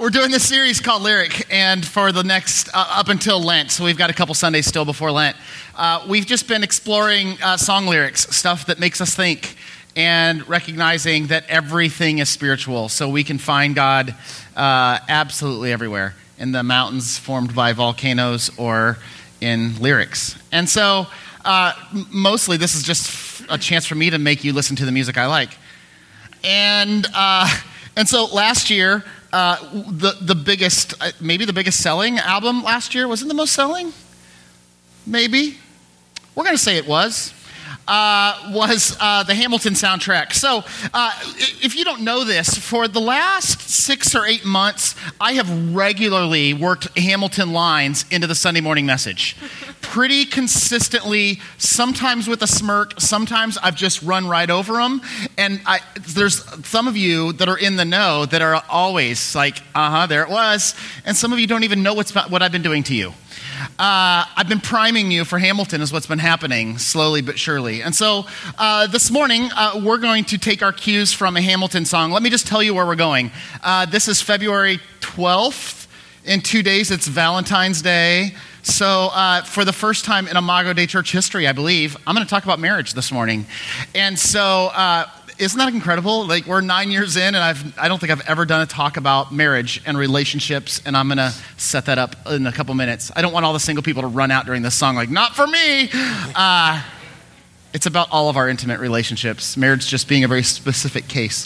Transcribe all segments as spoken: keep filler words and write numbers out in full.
we're doing this series called Lyric, and for the next, uh, up until Lent, so we've got a couple Sundays still before Lent, uh, we've just been exploring uh, song lyrics, stuff that makes us think, and recognizing that everything is spiritual, so we can find God uh, absolutely everywhere, in the mountains formed by volcanoes or in lyrics. And so, uh, mostly this is just a chance for me to make you listen to the music I like. And uh, and so last year, uh, the the biggest, uh, maybe the biggest selling album last year, was it the most selling? Maybe. We're going to say it was. Uh, was uh, the Hamilton soundtrack. So uh, if you don't know this, for the last six or eight months, I have regularly worked Hamilton lines into the Sunday morning message. Pretty consistently, sometimes with a smirk, sometimes I've just run right over them. And I, there's some of you that are in the know that are always like, uh-huh, there it was. And some of you don't even know what's, what I've been doing to you. Uh, I've been priming you for Hamilton is what's been happening slowly but surely. And so uh, this morning, uh, we're going to take our cues from a Hamilton song. Let me just tell you where we're going. Uh, this is February twelfth. In two days, it's Valentine's Day. So uh, for the first time in Imago Dei Church history, I believe, I'm going to talk about marriage this morning. And so uh, isn't that incredible? Like, we're nine years in, and I've, I don't think I've ever done a talk about marriage and relationships, and I'm going to set that up in a couple minutes. I don't want all the single people to run out during this song like, not for me. Uh, it's about all of our intimate relationships, marriage just being a very specific case.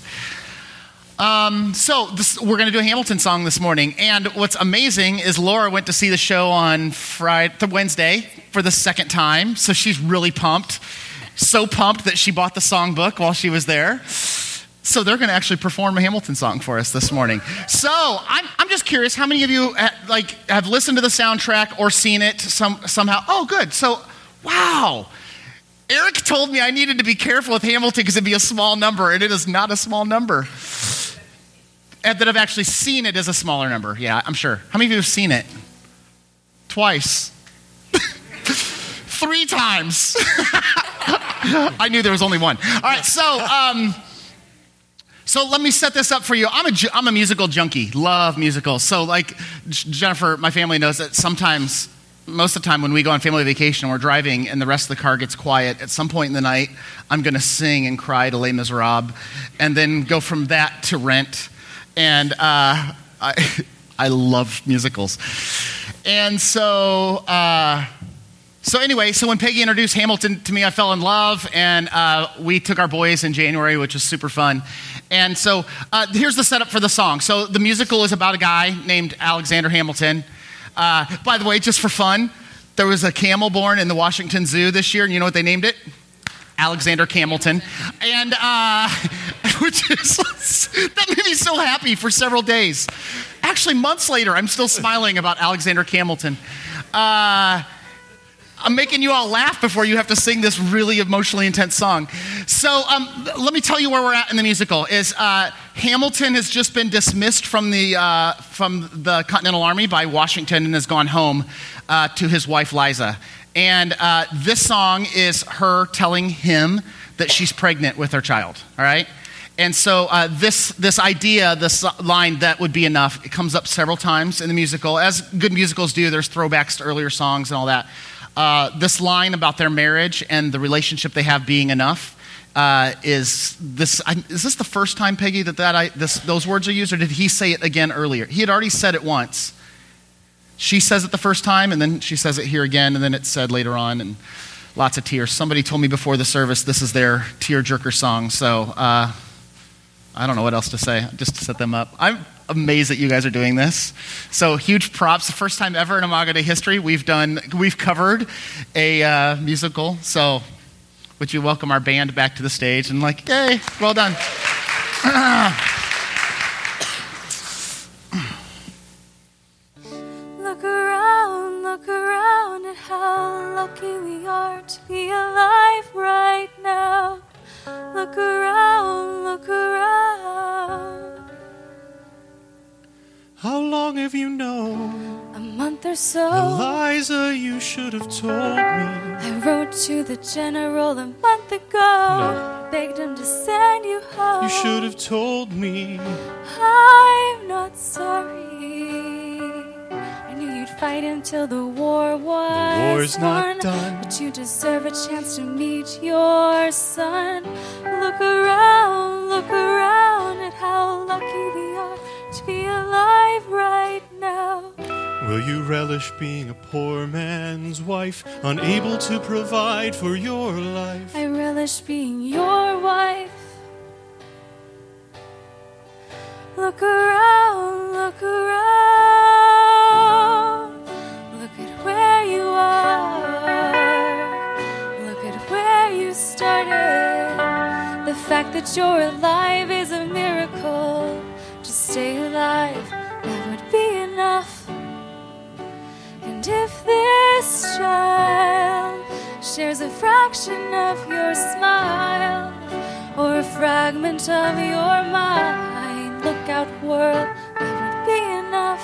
Um, so this, we're going to do a Hamilton song this morning, and what's amazing is Laura went to see the show on Friday, Wednesday for the second time, so she's really pumped. So pumped that she bought the songbook while she was there. So they're going to actually perform a Hamilton song for us this morning. So I'm I'm just curious, how many of you ha- like have listened to the soundtrack or seen it some somehow? Oh, good. So, wow. Eric told me I needed to be careful with Hamilton because it'd be a small number, and it is not a small number. And that I've actually seen it as a smaller number. Yeah, I'm sure. How many of you have seen it? Twice. Three times. I knew there was only one. All right, so um, so let me set this up for you. I'm a, I'm a musical junkie, love musicals. So like Jennifer, my family knows that sometimes, most of the time when we go on family vacation and we're driving and the rest of the car gets quiet, at some point in the night, I'm going to sing and cry to Les Miserables and then go from that to Rent. And uh, I, I love musicals. And so... Uh, So anyway, so when Peggy introduced Hamilton to me, I fell in love, and uh, we took our boys in January, which was super fun. And so uh, here's the setup for the song. So the musical is about a guy named Alexander Hamilton. Uh, by the way, just for fun, there was a camel born in the Washington Zoo this year, and you know what they named it? Alexander Camelton. And uh, which is, that made me so happy for several days. Actually, months later, I'm still smiling about Alexander Camelton. Uh... I'm making you all laugh before you have to sing this really emotionally intense song. So um, let me tell you where we're at in the musical. Is uh, Hamilton has just been dismissed from the uh, from the Continental Army by Washington and has gone home uh, to his wife Liza. And uh, this song is her telling him that she's pregnant with her child. All right. And so uh, this this idea, this line, that would be enough, it comes up several times in the musical. As good musicals do, there's throwbacks to earlier songs and all that. Uh, this line about their marriage and the relationship they have being enough uh, is this. I, is this the first time, Peggy, that that I, this, those words are used, or did he say it again earlier? He had already said it once. She says it the first time, and then she says it here again, and then it's said later on, and lots of tears. Somebody told me before the service this is their tearjerker song, so uh, I don't know what else to say, just to set them up. I'm amazed that you guys are doing this. So huge props. The first time ever in Imago Dei history we've done, we've covered a uh, musical. So would you welcome our band back to the stage and like, yay, well done. Look around, look around at how lucky we are to be alive right now. Look around, look around. How long have you known? A month or so. Eliza, you should have told me. I wrote to the general a month ago. No. Begged him to send you home. You should have told me. I've known not sorry. I knew you'd fight until the war was The war's not won, done. but you deserve a chance to meet your son. Look around, look around at how lucky we are to be alive right now. Will you relish being a poor man's wife, unable to provide for your life? I relish being your wife. Look around, look around. Look at where you are. Look at where you started. The fact that you're alive is a miracle. To stay alive, that would be enough. And if this child shares a fraction of your smile or a fragment of your mind, look out, world, that would be enough.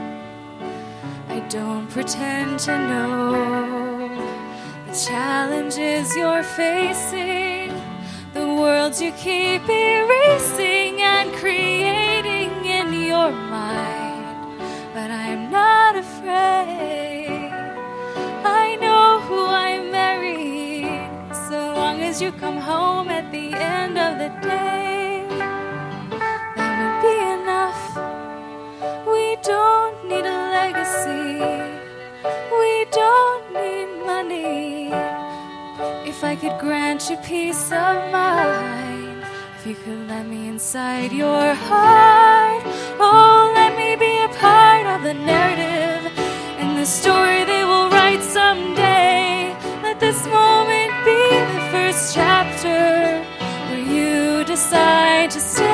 I don't pretend to know the challenges you're facing, the worlds you keep erasing and creating in your mind. But I am not afraid. I know who I married, so long as you come home at the end of the day, that would be enough. We don't need a legacy. We don't need money. If I could grant you peace of mind, if you could let me inside your heart, oh, let me be a part of the narrative and the story they will write someday. Let this moment be the first chapter where you decide to stay.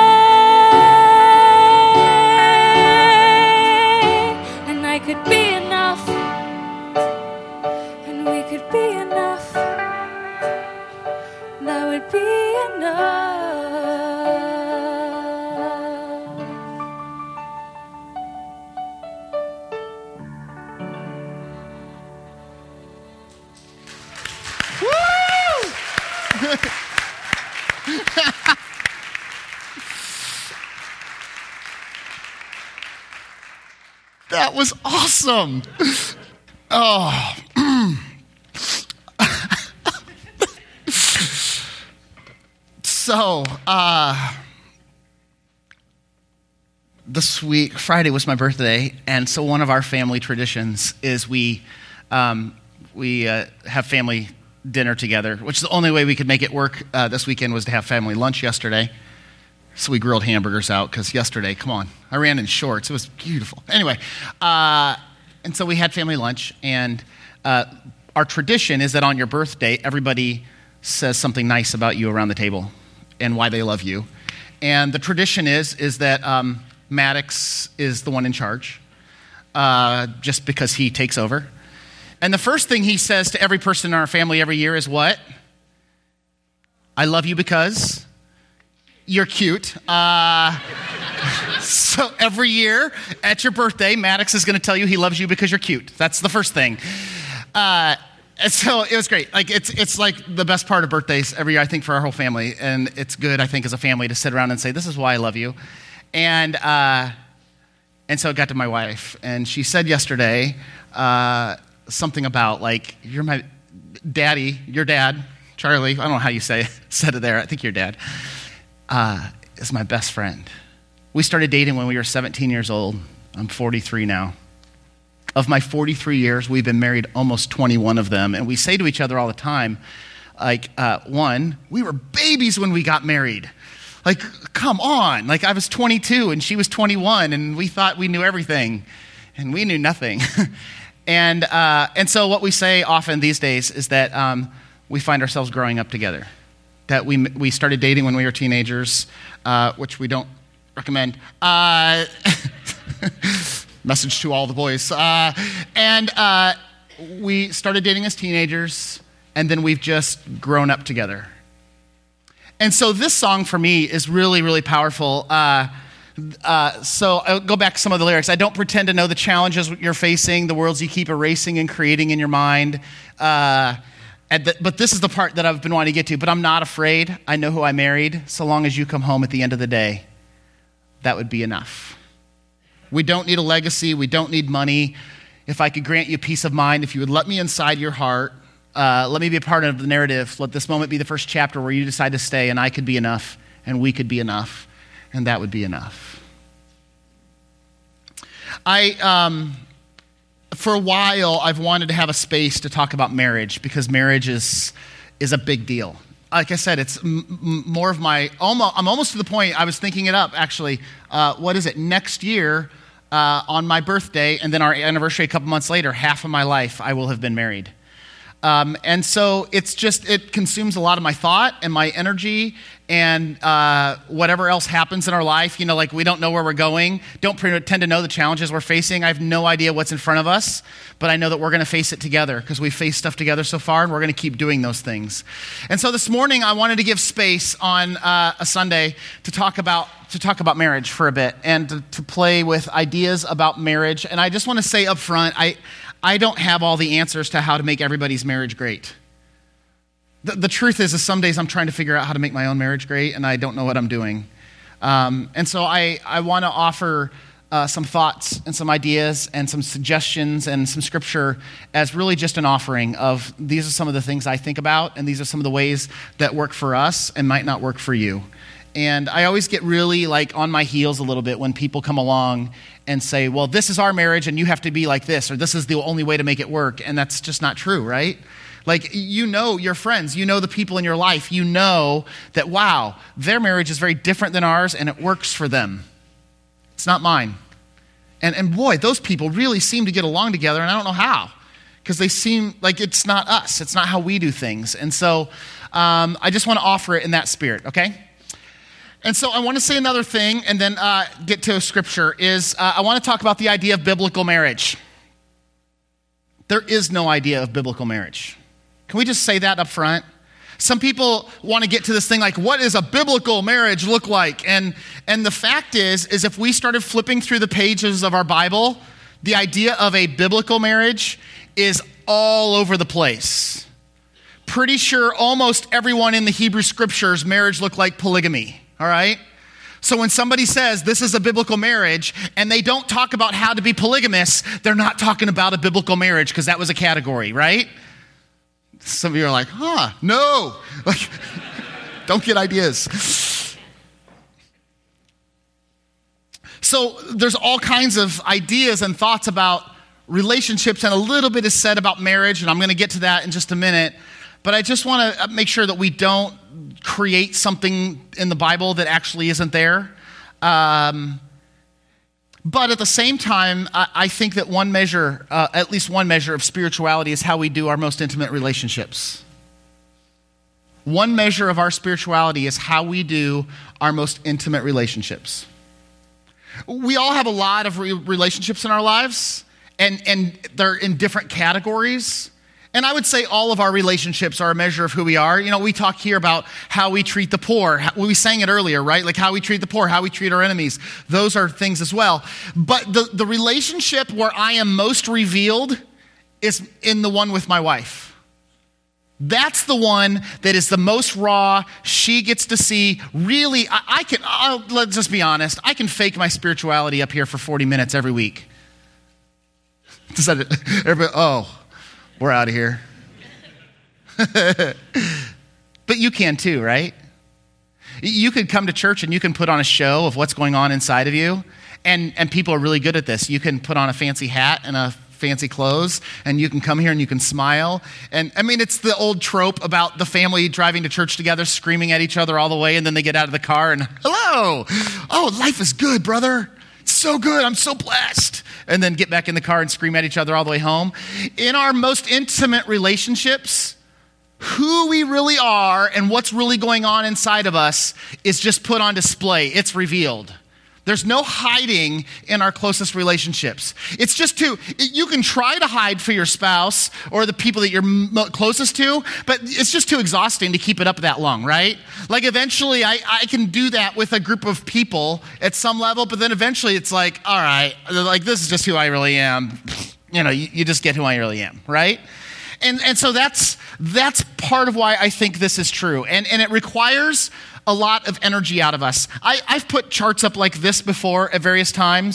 And I could be enough, and we could be enough. That would be enough. That was awesome. Oh. So, uh, this week, Friday was my birthday, and so one of our family traditions is we um, we uh, have family dinner together, which is the only way we could make it work uh, this weekend was to have family lunch yesterday. So we grilled hamburgers out because yesterday, come on, I ran in shorts. It was beautiful. Anyway, uh, and so we had family lunch, and uh, our tradition is that on your birthday, everybody says something nice about you around the table and why they love you. And the tradition is is that um, Maddox is the one in charge, uh, just because he takes over. And the first thing he says to every person in our family every year is what? I love you because you're cute. Uh, so every year at your birthday, Maddox is going to tell you he loves you because you're cute. That's the first thing. Uh, and so it was great. Like it's it's like the best part of birthdays every year, I think, for our whole family. And it's good, I think, as a family to sit around and say, this is why I love you. And uh, and so it got to my wife. And she said yesterday uh, something about, like, you're my daddy, your dad, Charlie. I don't know how you say said it there. I think your dad. Uh, is my best friend. We started dating when we were seventeen years old. I'm forty-three now. Of my forty-three years, we've been married almost twenty-one of them. And we say to each other all the time, like, uh, one, we were babies when we got married. Like, come on. Like, I was twenty-two and she was twenty-one, and we thought we knew everything, and we knew nothing. and uh, and so what we say often these days is that um, we find ourselves growing up together. That we we started dating when we were teenagers, uh, which we don't recommend. Uh, message to all the boys. Uh, and uh, we started dating as teenagers, and then we've just grown up together. And so this song for me is really, really powerful. Uh, uh, so I'll go back to some of the lyrics. I don't pretend to know the challenges you're facing, the worlds you keep erasing and creating in your mind. Uh, And the, but this is the part that I've been wanting to get to. But I'm not afraid. I know who I married. So long as you come home at the end of the day, that would be enough. We don't need a legacy. We don't need money. If I could grant you peace of mind, if you would let me inside your heart, uh, let me be a part of the narrative. Let this moment be the first chapter where you decide to stay, and I could be enough, and we could be enough, and that would be enough. I, um, for a while, I've wanted to have a space to talk about marriage because marriage is is a big deal. Like I said, it's m- m- more of my, almost, I'm almost to the point, I was thinking it up actually, uh, what is it, next year uh, on my birthday and then our anniversary a couple months later, half of my life I will have been married. Um, and so it's just, it consumes a lot of my thought and my energy and uh, whatever else happens in our life. You know, like we don't know where we're going, don't pretend to know the challenges we're facing. I have no idea what's in front of us, but I know that we're going to face it together because we've faced stuff together so far and we're going to keep doing those things. And so this morning I wanted to give space on uh, a Sunday to talk about to talk about marriage for a bit and to, to play with ideas about marriage. And I just want to say up front, I I don't have all the answers to how to make everybody's marriage great. The, the truth is, is some days I'm trying to figure out how to make my own marriage great, and I don't know what I'm doing. Um, and so I, I want to offer uh, some thoughts and some ideas and some suggestions and some scripture as really just an offering of these are some of the things I think about, and these are some of the ways that work for us and might not work for you. And I always get really like on my heels a little bit when people come along and say, well, this is our marriage and you have to be like this, or this is the only way to make it work. And that's just not true, right? Like, you know your friends, you know the people in your life, you know that, wow, their marriage is very different than ours and it works for them. It's not mine. And, and boy, those people really seem to get along together, and I don't know how, because they seem like it's not us. It's not how we do things. And so um, I just want to offer it in that spirit, okay? And so I want to say another thing and then uh, get to scripture is uh, I want to talk about the idea of biblical marriage. There is no idea of biblical marriage. Can we just say that up front? Some people want to get to this thing like, what does a biblical marriage look like? And and the fact is, is if we started flipping through the pages of our Bible, the idea of a biblical marriage is all over the place. Pretty sure almost everyone in the Hebrew scriptures, marriage looked like polygamy. All right? So when somebody says this is a biblical marriage and they don't talk about how to be polygamous, they're not talking about a biblical marriage because that was a category, right? Some of you are like, huh, no. Like, don't get ideas. So there's all kinds of ideas and thoughts about relationships, and a little bit is said about marriage, and I'm going to get to that in just a minute. But I just want to make sure that we don't create something in the Bible that actually isn't there. Um, but at the same time, I, I think that one measure, uh, at least one measure of spirituality is how we do our most intimate relationships. One measure of our spirituality is how we do our most intimate relationships. We all have a lot of re- relationships in our lives, and, and they're in different categories. And I would say all of our relationships are a measure of who we are. You know, we talk here about how we treat the poor. How, we sang it earlier, right? Like how we treat the poor, how we treat our enemies. Those are things as well. But the, the relationship where I am most revealed is in the one with my wife. That's the one that is the most raw. She gets to see really, I, I can, I'll, let's just be honest, I can fake my spirituality up here for forty minutes every week. Does that, everybody, oh. We're out of here. But you can too, right? You could come to church and you can put on a show of what's going on inside of you. And, and people are really good at this. You can put on a fancy hat and a fancy clothes, and you can come here and you can smile. And I mean, it's the old trope about the family driving to church together, screaming at each other all the way, and then they get out of the car and, hello. Oh, life is good, brother. It's so good. I'm so blessed. And then get back in the car and scream at each other all the way home. In our most intimate relationships, who we really are and what's really going on inside of us is just put on display. It's revealed. There's no hiding in our closest relationships. It's just too, you can try to hide for your spouse or the people that you're mo- closest to, but it's just too exhausting to keep it up that long, right? Like eventually I, I can do that with a group of people at some level, but then eventually it's like, all right, like this is just who I really am. You know, you, you just get who I really am, right? And and so that's that's part of why I think this is true. And and it requires a lot of energy out of us. I, I've put charts up like this before at various times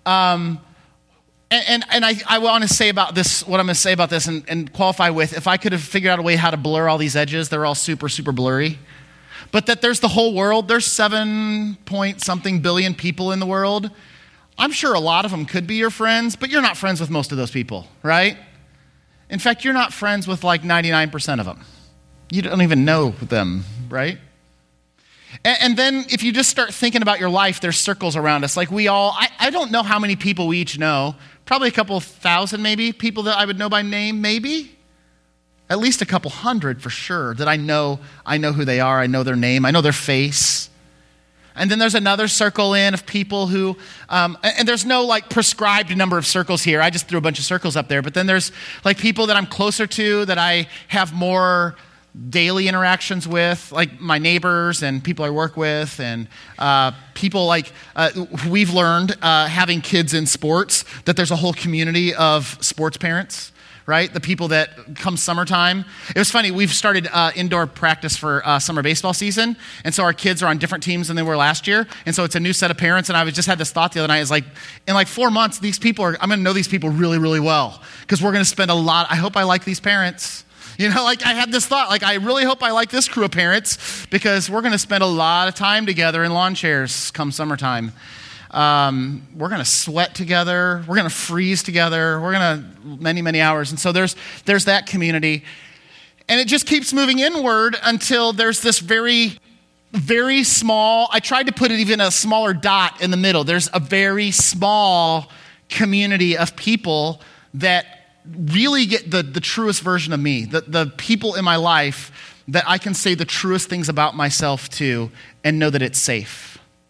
Um, and and, and I, I want to say about this, what I'm going to say about this and, and qualify with, if I could have figured out a way how to blur all these edges, they're all super, super blurry. But that there's the whole world. There's seven point something billion people in the world. I'm sure a lot of them could be your friends, but you're not friends with most of those people, right? In fact, you're not friends with like ninety-nine percent of them. You don't even know them, right? And, and then if you just start thinking about your life, there's circles around us. Like we all, I, I don't know how many people we each know. Probably a couple thousand maybe, people that I would know by name maybe. At least a couple hundred for sure that I know, I know who they are, I know their name, I know their face. And then there's another circle in of people who, um, and there's no like prescribed number of circles here. I just threw a bunch of circles up there. But then there's like people that I'm closer to, that I have more daily interactions with, like my neighbors and people I work with, and uh, people like, uh, we've learned uh, having kids in sports, that there's a whole community of sports parents. Right? The people that come summertime. It was funny, we've started uh, indoor practice for uh, summer baseball season, and so our kids are on different teams than they were last year, and so it's a new set of parents, and I was just had this thought the other night, is like, in like four months, these people are, I'm going to know these people really, really well, because we're going to spend a lot, I hope I like these parents. You know, like I had this thought, like I really hope I like this crew of parents, because we're going to spend a lot of time together in lawn chairs come summertime. Um, we're going to sweat together. We're going to freeze together. We're going to many, many hours. And so there's there's that community. And it just keeps moving inward until there's this very, very small, I tried to put it even a smaller dot in the middle. There's a very small community of people that really get the, the truest version of me, the, the people in my life that I can say the truest things about myself to and know that it's safe.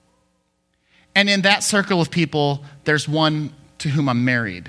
And in that circle of people, there's one to whom I'm married.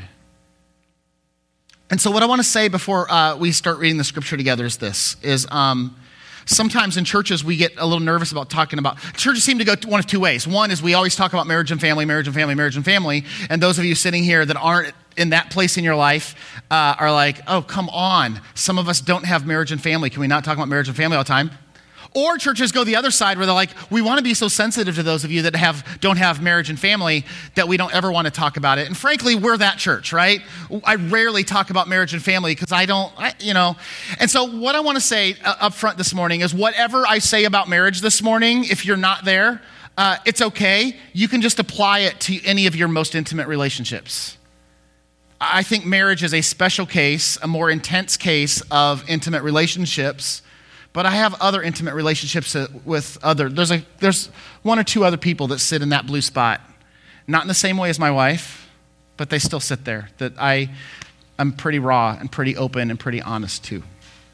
And so what I want to say before uh, we start reading the scripture together is this, is um, sometimes in churches we get a little nervous about talking about, churches seem to go one of two ways. One is we always talk about marriage and family, marriage and family, marriage and family. And those of you sitting here that aren't in that place in your life uh, are like, oh, come on. Some of us don't have marriage and family. Can we not talk about marriage and family all the time? Or churches go the other side where they're like, we want to be so sensitive to those of you that have don't have marriage and family that we don't ever want to talk about it. And frankly, we're that church, right? I rarely talk about marriage and family because I don't, I, you know. And so what I want to say uh, up front this morning is whatever I say about marriage this morning, if you're not there, uh, it's okay. You can just apply it to any of your most intimate relationships. I think marriage is a special case, a more intense case of intimate relationships. But I have other intimate relationships with other, there's a, there's one or two other people that sit in that blue spot. Not in the same way as my wife, but they still sit there. That I, I'm pretty raw and pretty open and pretty honest to.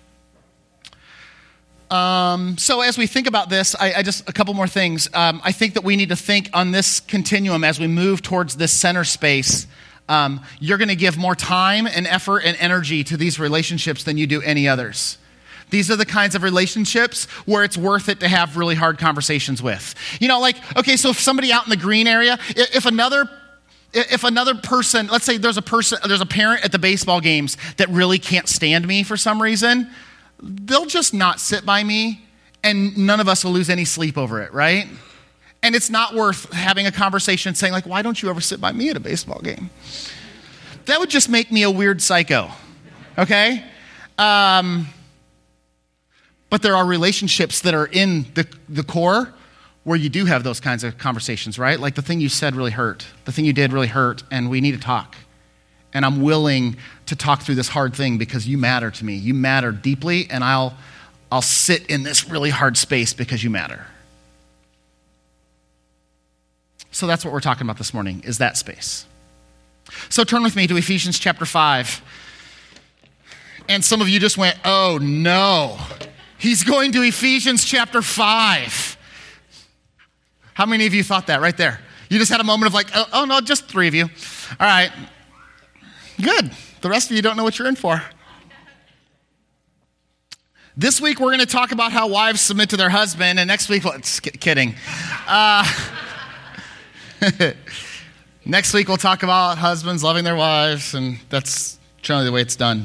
Um, so as we think about this, I, I just, a couple more things. Um, I think that we need to think on this continuum as we move towards this center space. Um, you're going to give more time and effort and energy to these relationships than you do any others. These are the kinds of relationships where it's worth it to have really hard conversations with. You know, like, okay, so if somebody out in the green area, if another if another person, let's say there's a person, there's a parent at the baseball games that really can't stand me for some reason, they'll just not sit by me and none of us will lose any sleep over it, right? And it's not worth having a conversation saying like, why don't you ever sit by me at a baseball game? That would just make me a weird psycho, okay? Um... But there are relationships that are in the, the core where you do have those kinds of conversations, right? Like the thing you said really hurt. The thing you did really hurt, and we need to talk. And I'm willing to talk through this hard thing because you matter to me. You matter deeply, and I'll, I'll sit in this really hard space because you matter. So that's what we're talking about this morning, is that space. So turn with me to Ephesians chapter five. And some of you just went, oh no. He's going to Ephesians chapter five. How many of you thought that right there? You just had a moment of like, oh, oh no, just three of you. All right. Good. The rest of you don't know what you're in for. This week, we're going to talk about how wives submit to their husband. And next week, well, it's kidding. Uh, next week, we'll talk about husbands loving their wives. And that's generally the way it's done.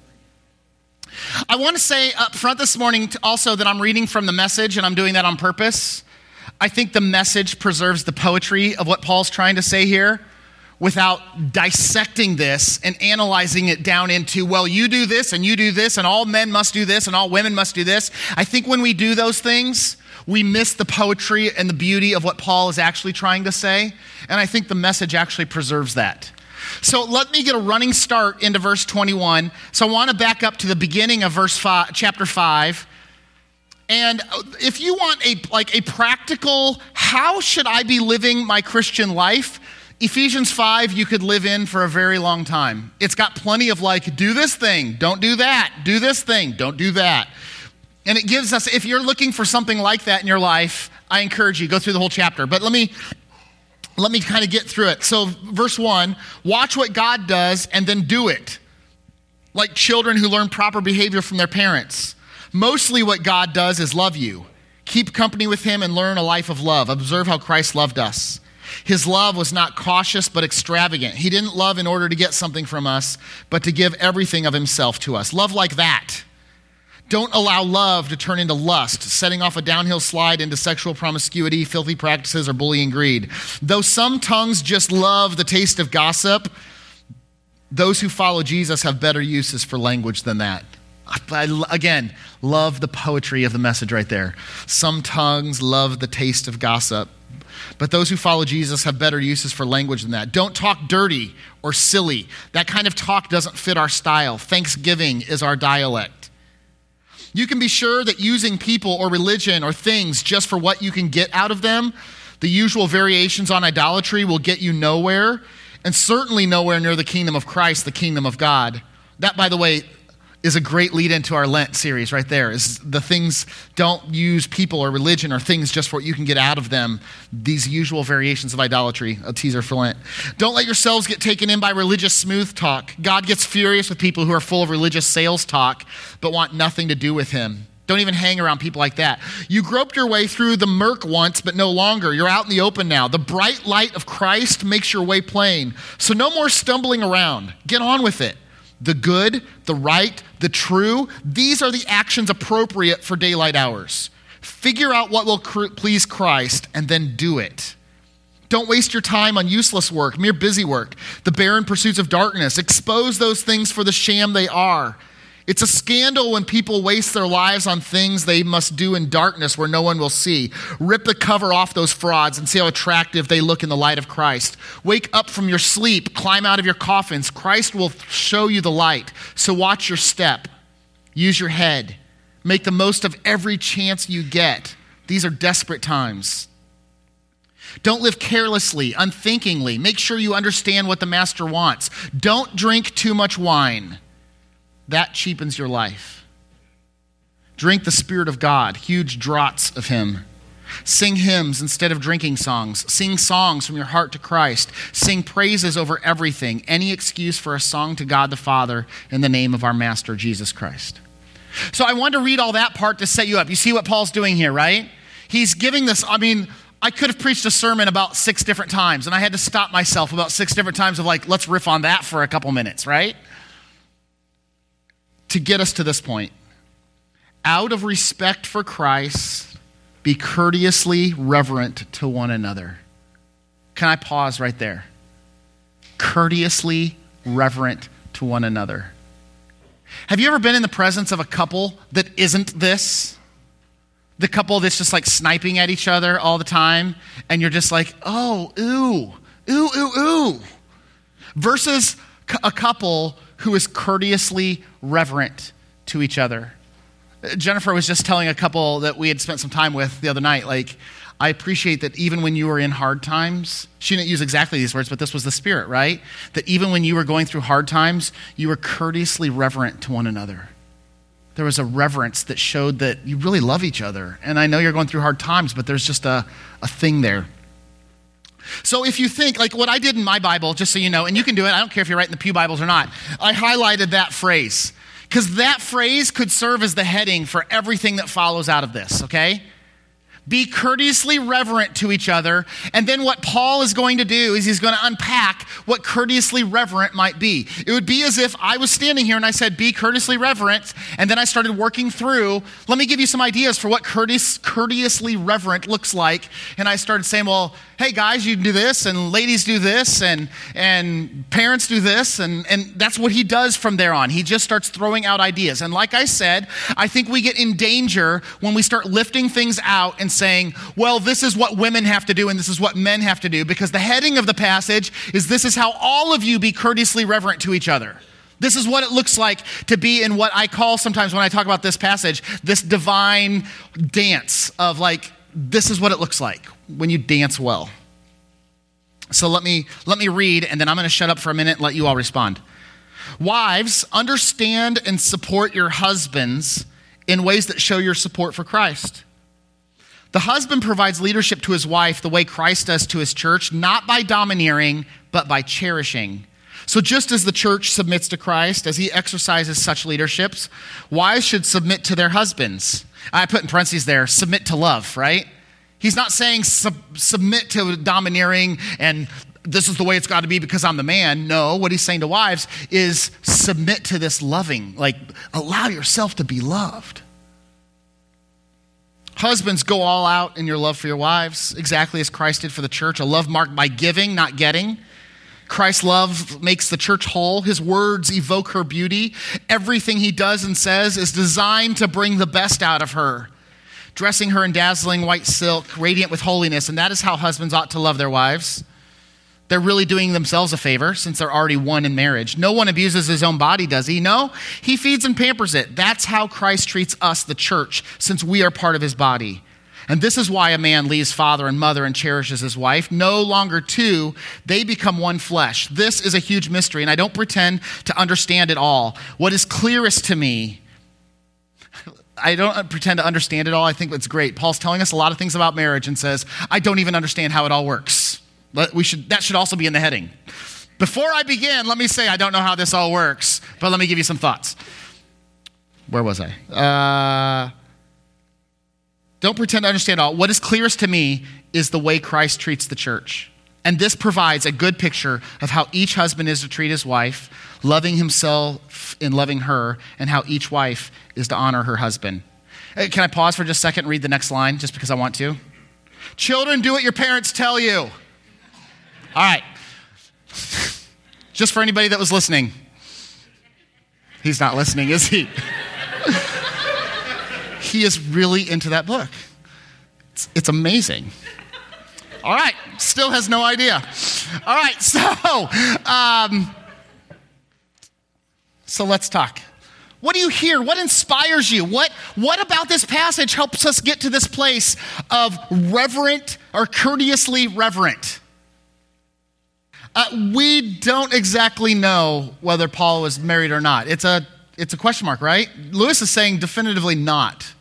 I want to say up front this morning also that I'm reading from the Message, and I'm doing that on purpose. I think the Message preserves the poetry of what Paul's trying to say here. without dissecting this and analyzing it down into, well, you do this and you do this and all men must do this and all women must do this. I think when we do those things, we miss the poetry and the beauty of what Paul is actually trying to say. And I think the message actually preserves that. So let me get a running start into verse twenty-one. So I want to back up to the beginning of verse five, chapter five. And if you want a like a practical, how should I be living my Christian life? Ephesians five, you could live in for a very long time. It's got plenty of like, do this thing, don't do that. Do this thing, don't do that. And it gives us, if you're looking for something like that in your life, I encourage you, go through the whole chapter. But let me, let me kind of get through it. So verse one, watch what God does and then do it. Like children who learn proper behavior from their parents. Mostly what God does is love you. Keep company with him and learn a life of love. Observe how Christ loved us. His love was not cautious but extravagant. He didn't love in order to get something from us, but to give everything of himself to us. Love like that. Don't allow love to turn into lust, setting off a downhill slide into sexual promiscuity, filthy practices, or bullying greed. Though some tongues just love the taste of gossip, those who follow Jesus have better uses for language than that. I, again, love the poetry of the message right there. Some tongues love the taste of gossip, but those who follow Jesus have better uses for language than that. Don't talk dirty or silly. That kind of talk doesn't fit our style. Thanksgiving is our dialect. You can be sure that using people or religion or things just for what you can get out of them, the usual variations on idolatry, will get you nowhere, and certainly nowhere near the kingdom of Christ, the kingdom of God. That, by the way, is a great lead into our Lent series right there. Is the things, don't use people or religion or things just for what you can get out of them. These usual variations of idolatry, a teaser for Lent. Don't let yourselves get taken in by religious smooth talk. God gets furious with people who are full of religious sales talk, but want nothing to do with him. Don't even hang around people like that. You groped your way through the murk once, but no longer. You're out in the open now. The bright light of Christ makes your way plain. So no more stumbling around. Get on with it. The good, the right, the true, these are the actions appropriate for daylight hours. Figure out what will cr- please Christ and then do it. Don't waste your time on useless work, mere busy work, the barren pursuits of darkness. Expose those things for the sham they are. It's a scandal when people waste their lives on things they must do in darkness where no one will see. Rip the cover off those frauds and see how attractive they look in the light of Christ. Wake up from your sleep, climb out of your coffins. Christ will show you the light. So watch your step. Use your head. Make the most of every chance you get. These are desperate times. Don't live carelessly, unthinkingly. Make sure you understand what the master wants. Don't drink too much wine. That cheapens your life. Drink the Spirit of God, huge draughts of him. Sing hymns instead of drinking songs. Sing songs from your heart to Christ. Sing praises over everything. Any excuse for a song to God the Father in the name of our Master, Jesus Christ. So I wanted to read all that part to set you up. You see what Paul's doing here, right? He's giving this, I mean, I could have preached a sermon about six different times, and I had to stop myself about six different times of like, let's riff on that for a couple minutes, right? To get us to this point. Out of respect for Christ, be courteously reverent to one another. Can I pause right there? Courteously reverent to one another. Have you ever been in the presence of a couple that isn't this? The couple that's just like sniping at each other all the time, and you're just like, oh, ooh, ooh, ooh, ooh. Versus a couple who is courteously reverent to each other. Jennifer was just telling a couple that we had spent some time with the other night, like, I appreciate that even when you were in hard times, she didn't use exactly these words, but this was the spirit, right? That even when you were going through hard times, you were courteously reverent to one another. There was a reverence that showed that you really love each other. And I know you're going through hard times, but there's just a, a thing there. So if you think, like what I did in my Bible, just so you know, and you can do it, I don't care if you're writing the Pew Bibles or not, I highlighted that phrase. Because that phrase could serve as the heading for everything that follows out of this, okay? Be courteously reverent to each other. And then what Paul is going to do is he's going to unpack what courteously reverent might be. It would be as if I was standing here and I said, be courteously reverent. And then I started working through, let me give you some ideas for what courteous, courteously reverent looks like. And I started saying, well, hey guys, you do this, and ladies do this, and and parents do this. And, and that's what he does from there on. He just starts throwing out ideas. And like I said, I think we get in danger when we start lifting things out and saying, well, this is what women have to do and this is what men have to do, because the heading of the passage is this is how all of you be courteously reverent to each other. This is what it looks like to be in what I call sometimes when I talk about this passage, this divine dance of like, this is what it looks like when you dance well. So let me let me read, and then I'm going to shut up for a minute and let you all respond. Wives, understand and support your husbands in ways that show your support for Christ. The husband provides leadership to his wife the way Christ does to his church, not by domineering, but by cherishing. So just as the church submits to Christ, as he exercises such leaderships, wives should submit to their husbands. I put in parentheses there, submit to love, right? He's not saying sub- submit to domineering and this is the way it's got to be because I'm the man. No, what he's saying to wives is submit to this loving, like allow yourself to be loved. Husbands, go all out in your love for your wives, exactly as Christ did for the church, a love marked by giving, not getting. Christ's love makes the church whole. His words evoke her beauty. Everything he does and says is designed to bring the best out of her, dressing her in dazzling white silk, radiant with holiness. And that is how husbands ought to love their wives. They're really doing themselves a favor since they're already one in marriage. No one abuses his own body, does he? No, he feeds and pampers it. That's how Christ treats us, the church, since we are part of his body. And this is why a man leaves father and mother and cherishes his wife. No longer two, they become one flesh. This is a huge mystery, and I don't pretend to understand it all. What is clearest to me, I don't pretend to understand it all. I think it's great. Paul's telling us a lot of things about marriage and says, I don't even understand how it all works. We should, that should also be in the heading. Before I begin, let me say I don't know how this all works, but let me give you some thoughts. Where was I? Uh, don't pretend to understand all. What is clearest to me is the way Christ treats the church. And this provides a good picture of how each husband is to treat his wife, loving himself in loving her, and how each wife is to honor her husband. Hey, can I pause for just a second and read the next line just because I want to? Children, do what your parents tell you. All right. Just for anybody that was listening. He's not listening, is he? He is really into that book. It's, it's amazing. All right. Still has no idea. All right. So, um, so let's talk. What do you hear? What inspires you? What, what about this passage helps us get to this place of reverent or courteously reverent? Uh, we don't exactly know whether Paul was married or not. It's a, it's a question mark, right? Lewis is saying definitively not.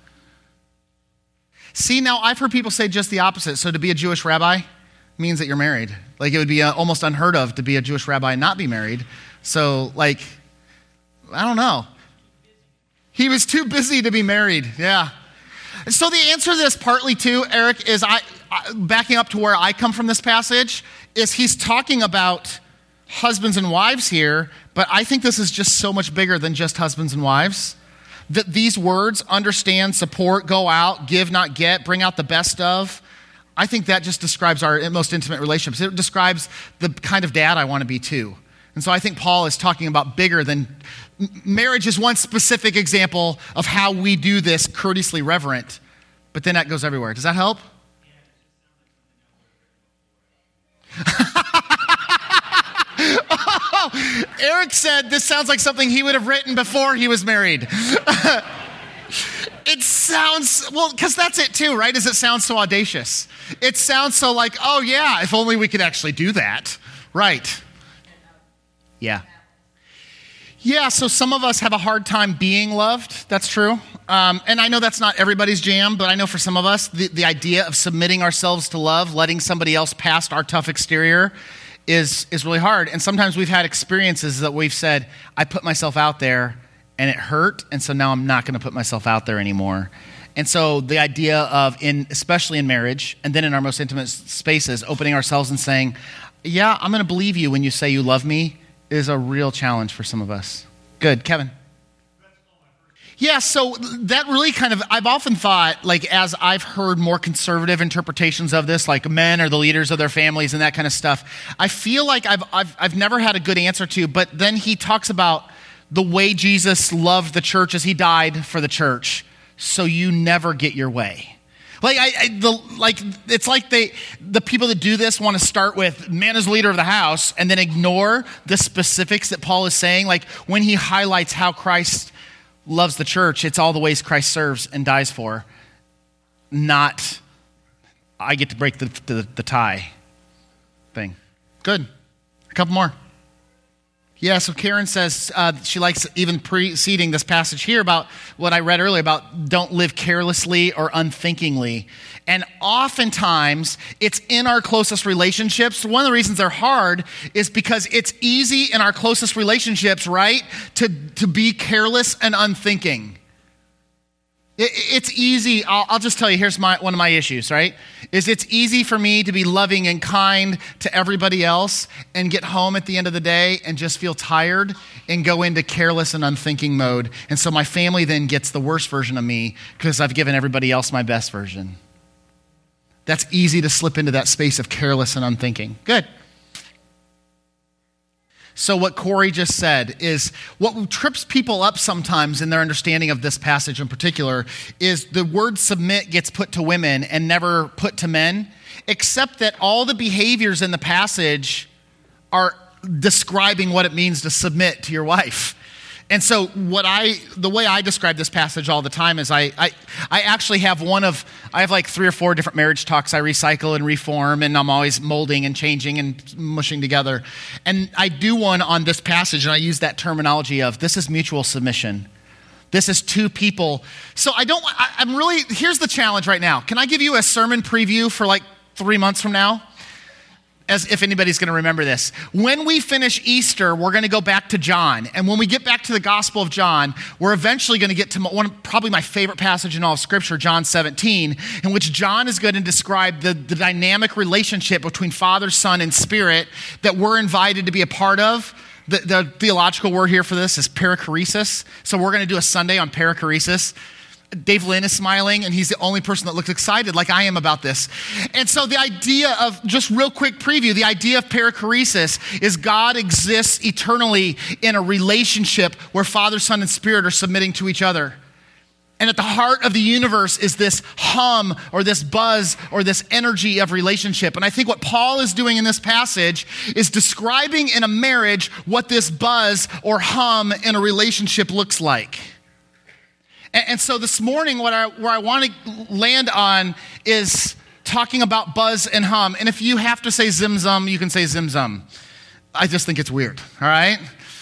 See, now I've heard people say just the opposite. So to be a Jewish rabbi means that you're married. Like it would be uh, almost unheard of to be a Jewish rabbi and not be married. So like, I don't know. He was too busy to be married. Yeah. So the answer to this partly too, Eric, is I, I backing up to where I come from this passage, is he's talking about husbands and wives here, but I think this is just so much bigger than just husbands and wives. That these words, understand, support, go out, give, not get, bring out the best of, I think that just describes our most intimate relationships. It describes the kind of dad I want to be too. And so I think Paul is talking about bigger than, marriage is one specific example of how we do this courteously reverent, but then that goes everywhere. Does that help? Oh, Eric said this sounds like something he would have written before he was married. It sounds, well, because that's it too, right? Is it sounds so audacious. It sounds so like, oh yeah, if only we could actually do that. Right. Yeah. Yeah, so some of us have a hard time being loved. That's true. Um, and I know that's not everybody's jam, but I know for some of us, the, the idea of submitting ourselves to love, letting somebody else past our tough exterior is, is really hard. And sometimes we've had experiences that we've said, I put myself out there and it hurt, and so now I'm not going to put myself out there anymore. And so the idea of, in especially in marriage, and then in our most intimate spaces, opening ourselves and saying, yeah, I'm going to believe you when you say you love me, is a real challenge for some of us. Good. Kevin? Yeah, so that really kind of, I've often thought, like as I've heard more conservative interpretations of this, like men are the leaders of their families and that kind of stuff, I feel like I've I've, I've never had a good answer to, but then he talks about the way Jesus loved the church as he died for the church, so you never get your way. Like, I, I the like, it's like they, the people that do this want to start with man is the leader of the house and then ignore the specifics that Paul is saying. Like when he highlights how Christ loves the church, it's all the ways Christ serves and dies for, not I get to break the, the, the tie thing. Good. A couple more. Yeah, so Karen says uh, she likes even preceding this passage here about what I read earlier about don't live carelessly or unthinkingly. And oftentimes, it's in our closest relationships. One of the reasons they're hard is because it's easy in our closest relationships, right, to, to be careless and unthinking. It, it's easy. I'll, I'll just tell you, here's my one of my issues, right, is it's easy for me to be loving and kind to everybody else and get home at the end of the day and just feel tired and go into careless and unthinking mode. And so my family then gets the worst version of me because I've given everybody else my best version. That's easy to slip into that space of careless and unthinking. Good. So what Corey just said is what trips people up sometimes in their understanding of this passage in particular is the word submit gets put to women and never put to men, except that all the behaviors in the passage are describing what it means to submit to your wife. And so what I, the way I describe this passage all the time is I, I, I actually have one of, I have like three or four different marriage talks I recycle and reform, and I'm always molding and changing and mushing together. And I do one on this passage, and I use that terminology of this is mutual submission. This is two people. So I don't, I, I'm really, here's the challenge right now. Can I give you a sermon preview for like three months from now? As if anybody's going to remember this. When we finish Easter, we're going to go back to John. And when we get back to the Gospel of John, we're eventually going to get to one of probably my favorite passage in all of Scripture, John seventeen, in which John is going to describe the, the dynamic relationship between Father, Son, and Spirit that we're invited to be a part of. The, the theological word here for this is perichoresis. So we're going to do a Sunday on perichoresis. Dave Lynn is smiling, and he's the only person that looks excited like I am about this. And so the idea of, just real quick preview, the idea of perichoresis is God exists eternally in a relationship where Father, Son, and Spirit are submitting to each other. And at the heart of the universe is this hum or this buzz or this energy of relationship. And I think what Paul is doing in this passage is describing in a marriage what this buzz or hum in a relationship looks like. And so this morning, what I, where I want to land on is talking about buzz and hum. And if you have to say zim zum, you can say zim zum. I just think it's weird, all right?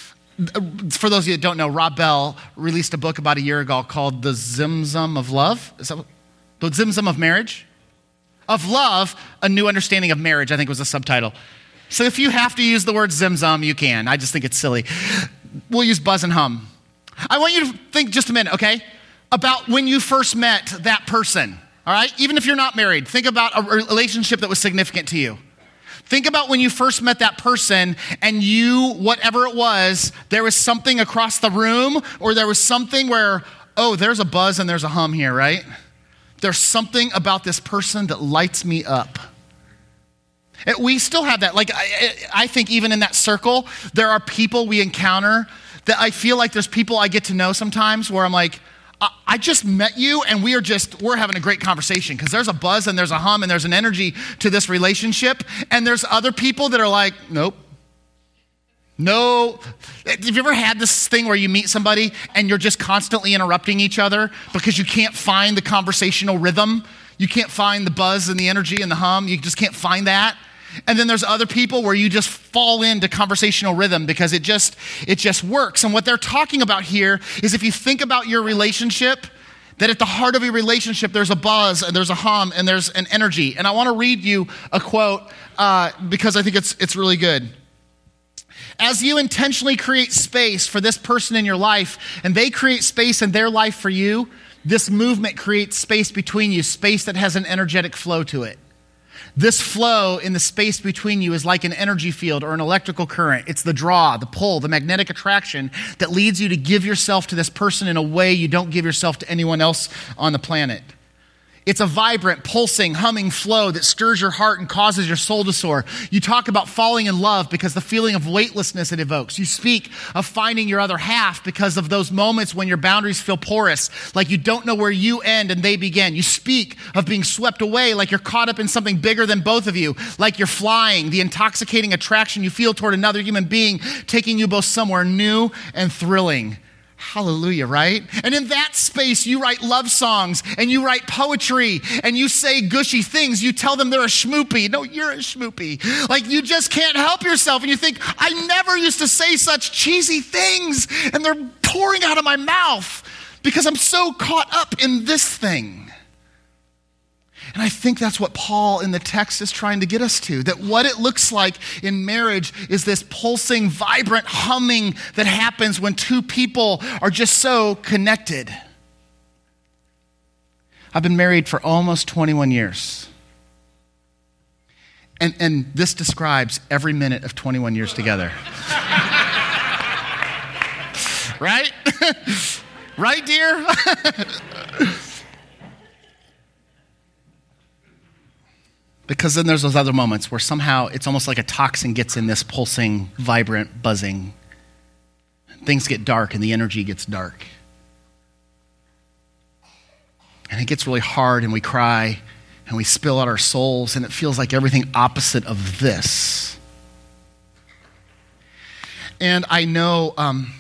For those of you that don't know, Rob Bell released a book about a year ago called The Zim Zum of Love. Is that what, The Zim Zum of Marriage? Of Love, A New Understanding of Marriage, I think was the subtitle. So if you have to use the word zim zum, you can. I just think it's silly. We'll use buzz and hum. I want you to think just a minute, okay? About when you first met that person, all right? Even if you're not married, think about a relationship that was significant to you. Think about when you first met that person and you, whatever it was, there was something across the room or there was something where, oh, there's a buzz and there's a hum here, right? There's something about this person that lights me up. We still have that. Like, I, I think even in that circle, there are people we encounter that I feel like there's people I get to know sometimes where I'm like, I just met you and we are just, we're having a great conversation because there's a buzz and there's a hum and there's an energy to this relationship. And there's other people that are like, nope. No. Have you ever had this thing where you meet somebody and you're just constantly interrupting each other because you can't find the conversational rhythm? You can't find the buzz and the energy and the hum. You just can't find that. And then there's other people where you just fall into conversational rhythm because it just it just works. And what they're talking about here is if you think about your relationship, that at the heart of your relationship, there's a buzz and there's a hum and there's an energy. And I want to read you a quote uh, because I think it's it's really good. As you intentionally create space for this person in your life and they create space in their life for you, This movement creates space between you, space that has an energetic flow to it. This flow in the space between you is like an energy field or an electrical current. It's the draw, the pull, the magnetic attraction that leads you to give yourself to this person in a way you don't give yourself to anyone else on the planet. It's a vibrant, pulsing, humming flow that stirs your heart and causes your soul to soar. You talk about falling in love because the feeling of weightlessness it evokes. You speak of finding your other half because of those moments when your boundaries feel porous, like you don't know where you end and they begin. You speak of being swept away like you're caught up in something bigger than both of you, like you're flying, the intoxicating attraction you feel toward another human being, taking you both somewhere new and thrilling. Hallelujah, right? And in that space, you write love songs and you write poetry and you say gushy things. You tell them they're a schmoopy. No, you're a schmoopy. Like you just can't help yourself. And you think, I never used to say such cheesy things and they're pouring out of my mouth because I'm so caught up in this thing. And I think that's what Paul in the text is trying to get us to, that what it looks like in marriage is this pulsing, vibrant humming that happens when two people are just so connected. I've been married for almost twenty-one years. And, and this describes every minute of twenty-one years together. Right? Right, dear? Because then there's those other moments where somehow it's almost like a toxin gets in this pulsing, vibrant, buzzing. Things get dark and the energy gets dark. And it gets really hard and we cry and we spill out our souls and it feels like everything opposite of this. And I know um,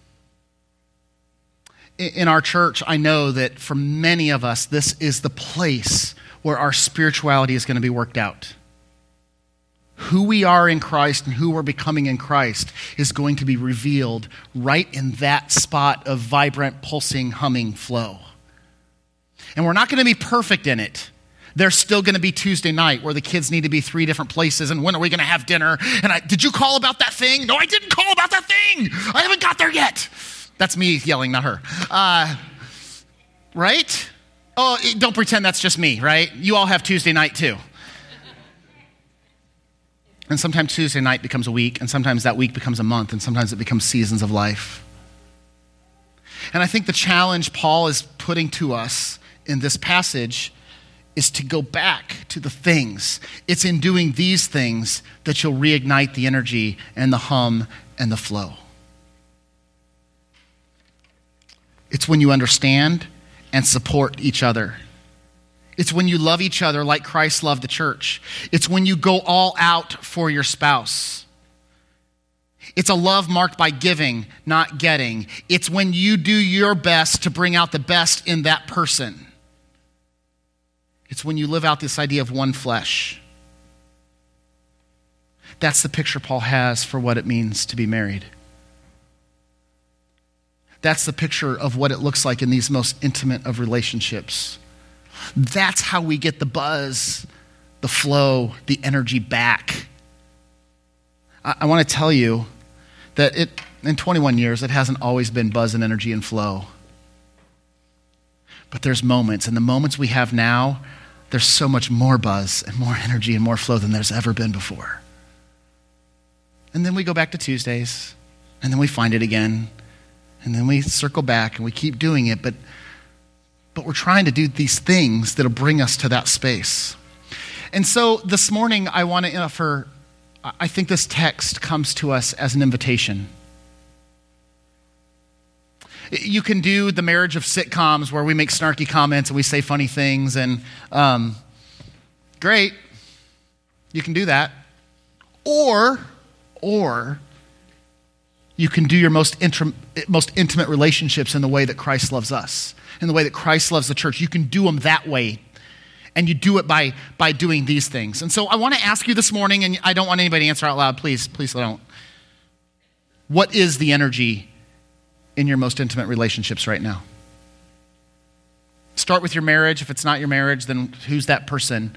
in our church, I know that for many of us, this is the place where our spirituality is going to be worked out. Who we are in Christ and who we're becoming in Christ is going to be revealed right in that spot of vibrant, pulsing, humming flow. And we're not going to be perfect in it. There's still going to be Tuesday night where the kids need to be three different places and when are we going to have dinner? And I, did you call about that thing? No, I didn't call about that thing. I haven't got there yet. That's me yelling, not her. Uh, right? Oh, don't pretend that's just me, right? You all have Tuesday night too. And sometimes Tuesday night becomes a week, and sometimes that week becomes a month, and sometimes it becomes seasons of life. And I think the challenge Paul is putting to us in this passage is to go back to the things. It's in doing these things that you'll reignite the energy and the hum and the flow. It's when you understand and support each other. It's when you love each other like Christ loved the church. It's when you go all out for your spouse. It's a love marked by giving, not getting. It's when you do your best to bring out the best in that person. It's when you live out this idea of one flesh. That's the picture Paul has for what it means to be married. That's the picture of what it looks like in these most intimate of relationships. That's how we get the buzz, the flow, the energy back. I, I want to tell you that it in twenty-one years, it hasn't always been buzz and energy and flow. But there's moments, and the moments we have now, there's so much more buzz and more energy and more flow than there's ever been before. And then we go back to Tuesdays, and then we find it again. And then we circle back and we keep doing it, but but we're trying to do these things that'll bring us to that space. And so this morning I want to offer, I think this text comes to us as an invitation. You can do the marriage of sitcoms where we make snarky comments and we say funny things and um, great, you can do that. Or, or, you can do your most, intri- most intimate relationships in the way that Christ loves us, in the way that Christ loves the church. You can do them that way, and you do it by, by doing these things. And so I want to ask you this morning, and I don't want anybody to answer out loud. Please, please don't. What is the energy in your most intimate relationships right now? Start with your marriage. If it's not your marriage, then who's that person?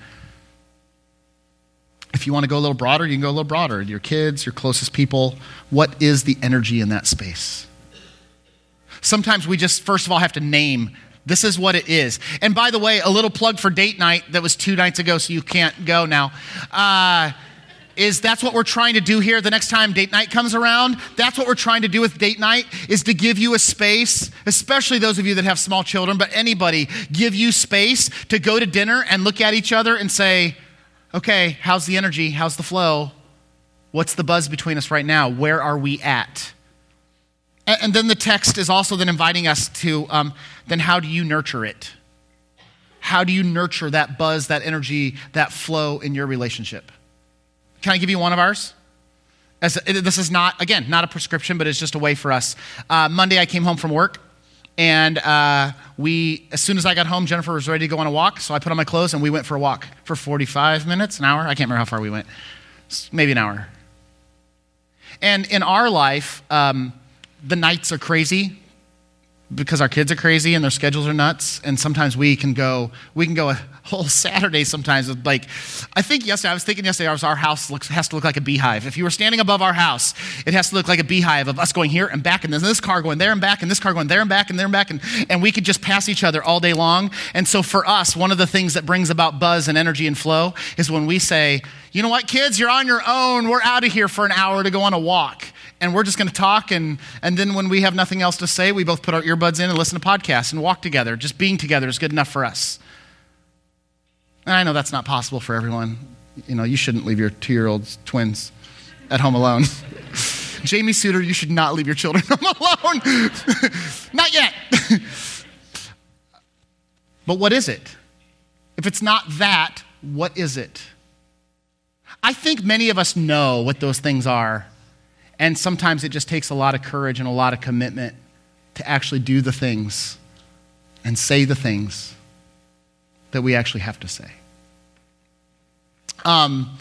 If you want to go a little broader, you can go a little broader. Your kids, your closest people. What is the energy in that space? Sometimes we just, first of all, have to name This is what it is. And by the way, a little plug for date night that was two nights ago, so you can't go now. Uh, is that's what we're trying to do here the next time date night comes around. That's what we're trying to do with date night, is to give you a space, especially those of you that have small children, but anybody, give you space to go to dinner and look at each other and say, okay, how's the energy? How's the flow? What's the buzz between us right now? Where are we at? And, and then the text is also then inviting us to, um, then how do you nurture it? How do you nurture that buzz, that energy, that flow in your relationship? Can I give you one of ours? As a, this is not, again, not a prescription, but it's just a way for us. Uh, Monday, I came home from work, and uh, we, as soon as I got home, Jennifer was ready to go on a walk, so I put on my clothes, and we went for a walk for forty-five minutes, an hour. I can't remember how far we went. Maybe an hour. And in our life, um, the nights are crazy because our kids are crazy and their schedules are nuts. And sometimes we can go, we can go a whole Saturday sometimes with like, I think yesterday, I was thinking yesterday, our house looks, has to look like a beehive. If you were standing above our house, it has to look like a beehive of us going here and back, and then this car going there and back, and this car going there and back, and there and back, and, and we could just pass each other all day long. And so for us, one of the things that brings about buzz and energy and flow is when we say, you know what, kids, you're on your own. We're out of here for an hour to go on a walk. And we're just going to talk, and, and then when we have nothing else to say, we both put our earbuds in and listen to podcasts and walk together. Just being together is good enough for us. And I know that's not possible for everyone. You know, you shouldn't leave your two-year-old twins at home alone. Jamie Suter, you should not leave your children home alone. Not yet. But what is it? If it's not that, what is it? I think many of us know what those things are. And sometimes it just takes a lot of courage and a lot of commitment to actually do the things and say the things that we actually have to say. Um,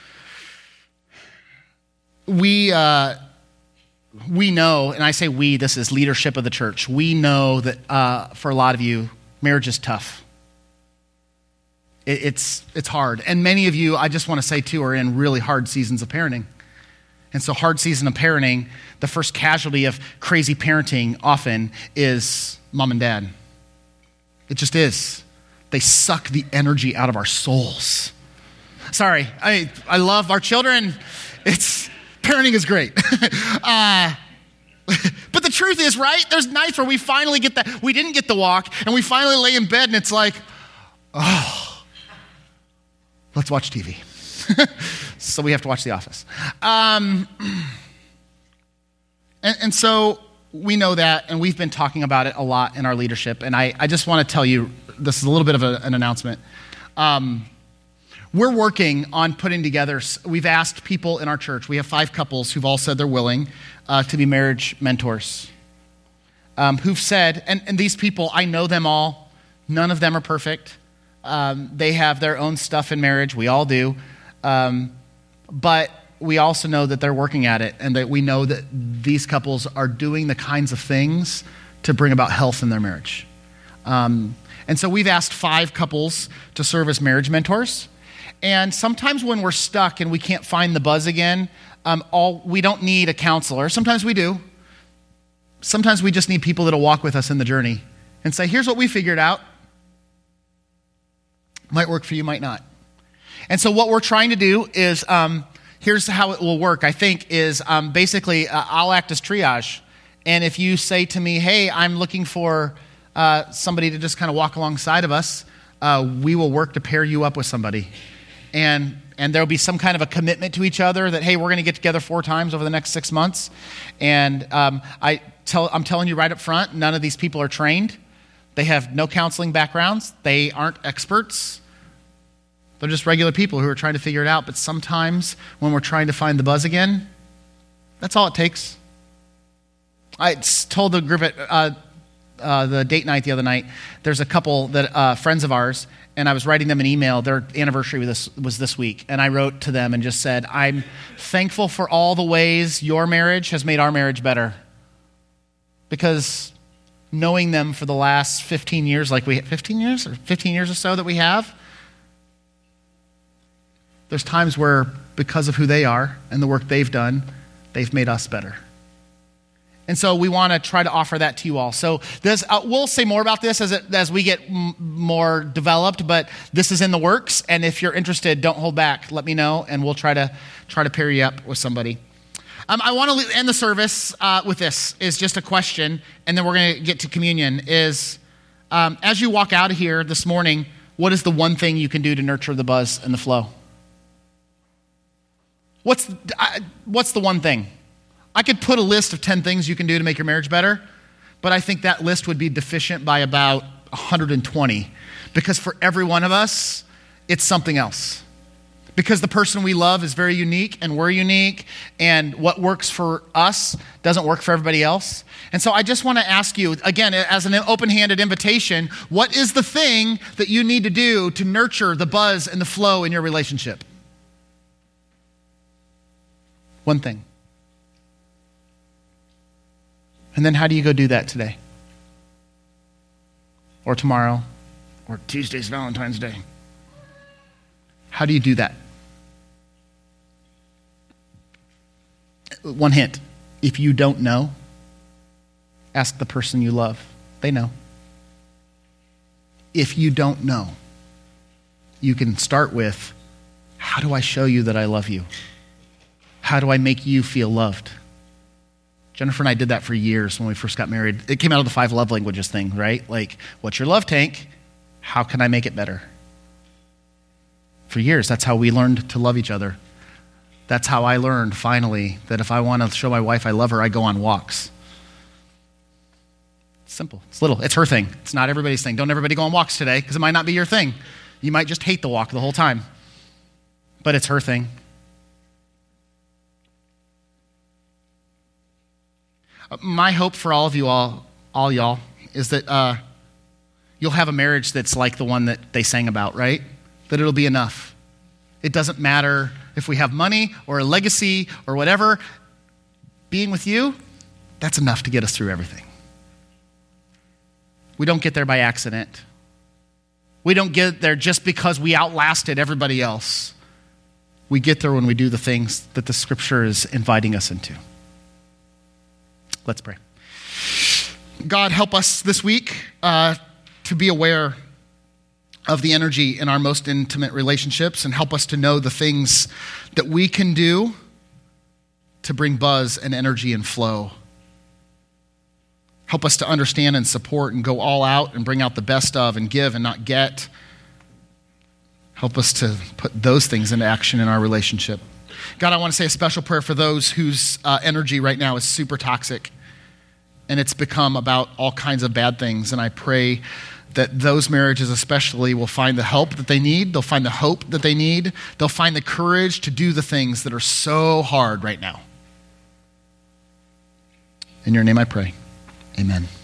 we, uh, we know, and I say we, this is leadership of the church. We know that uh, for a lot of you, marriage is tough. It, it's, it's hard. And many of you, I just want to say too, are in really hard seasons of parenting. And so hard season of parenting, the first casualty of crazy parenting often is mom and dad. It just is. They suck the energy out of our souls. Sorry, I I love our children. It's parenting is great. uh, but the truth is, right? There's nights where we finally get that. We didn't get the walk, and we finally lay in bed, and it's like, oh, let's watch T V. So we have to watch The Office. Um, and, and so we know that, and we've been talking about it a lot in our leadership. And I, I just want to tell you, this is a little bit of a, an announcement. Um, we're working on putting together, we've asked people in our church, we have five couples who've all said they're willing uh, to be marriage mentors. Um, who've said, and, and these people, I know them all. None of them are perfect. Um, they have their own stuff in marriage. We all do. Um, but we also know that they're working at it, and that we know that these couples are doing the kinds of things to bring about health in their marriage. Um, and so we've asked five couples to serve as marriage mentors. And sometimes when we're stuck and we can't find the buzz again, um, all we don't need a counselor. Sometimes we do. Sometimes we just need people that'll walk with us in the journey and say, here's what we figured out. Might work for you, might not. And so what we're trying to do is, um, here's how it will work, I think, is um, basically uh, I'll act as triage. And if you say to me, hey, I'm looking for uh, somebody to just kind of walk alongside of us, uh, we will work to pair you up with somebody. And and there'll be some kind of a commitment to each other that, hey, we're going to get together four times over the next six months. And um, I tell, I'm telling you right up front, none of these people are trained. They have no counseling backgrounds. They aren't experts. They're just regular people who are trying to figure it out. But sometimes when we're trying to find the buzz again, that's all it takes. I told the group at uh, uh, the date night the other night, there's a couple that uh, friends of ours, and I was writing them an email. Their anniversary was this, was this week. And I wrote to them and just said, I'm thankful for all the ways your marriage has made our marriage better. Because knowing them for the last fifteen years, like we, fifteen years or fifteen years or so that we have, there's times where because of who they are and the work they've done, they've made us better. And so we want to try to offer that to you all. So this, uh, we'll say more about this as it, as we get m- more developed, but this is in the works. And if you're interested, don't hold back. Let me know, and we'll try to try to pair you up with somebody. Um, I want to end the service uh, with this, is just a question, and then we're going to get to communion, is um, as you walk out of here this morning, what is the one thing you can do to nurture the buzz and the flow? What's the, uh, what's the one thing? I could put a list of ten things you can do to make your marriage better, but I think that list would be deficient by about one hundred twenty, because for every one of us, it's something else. Because the person we love is very unique, and we're unique, and what works for us doesn't work for everybody else. And so I just want to ask you, again, as an open-handed invitation, what is the thing that you need to do to nurture the buzz and the flow in your relationship? One thing. And then how do you go do that today? Or tomorrow? Or Tuesday's Valentine's Day? How do you do that? One hint. If you don't know, ask the person you love. They know. If you don't know, you can start with, how do I show you that I love you? How do I make you feel loved? Jennifer and I did that for years when we first got married. It came out of the five love languages thing, right? Like, what's your love tank? How can I make it better? For years, that's how we learned to love each other. That's how I learned, finally, that if I want to show my wife I love her, I go on walks. It's simple. It's little. It's her thing. It's not everybody's thing. Don't everybody go on walks today, because it might not be your thing. You might just hate the walk the whole time. But it's her thing. My hope for all of you all, all y'all, is that uh, you'll have a marriage that's like the one that they sang about, right? That it'll be enough. It doesn't matter if we have money or a legacy or whatever. Being with you, that's enough to get us through everything. We don't get there by accident. We don't get there just because we outlasted everybody else. We get there when we do the things that the scripture is inviting us into. Let's pray. God, help us this week uh, to be aware of the energy in our most intimate relationships, and help us to know the things that we can do to bring buzz and energy and flow. Help us to understand and support and go all out and bring out the best of and give and not get. Help us to put those things into action in our relationship. God, I want to say a special prayer for those whose uh, energy right now is super toxic, and it's become about all kinds of bad things. And I pray that those marriages especially will find the help that they need. They'll find the hope that they need. They'll find the courage to do the things that are so hard right now. In your name I pray. Amen.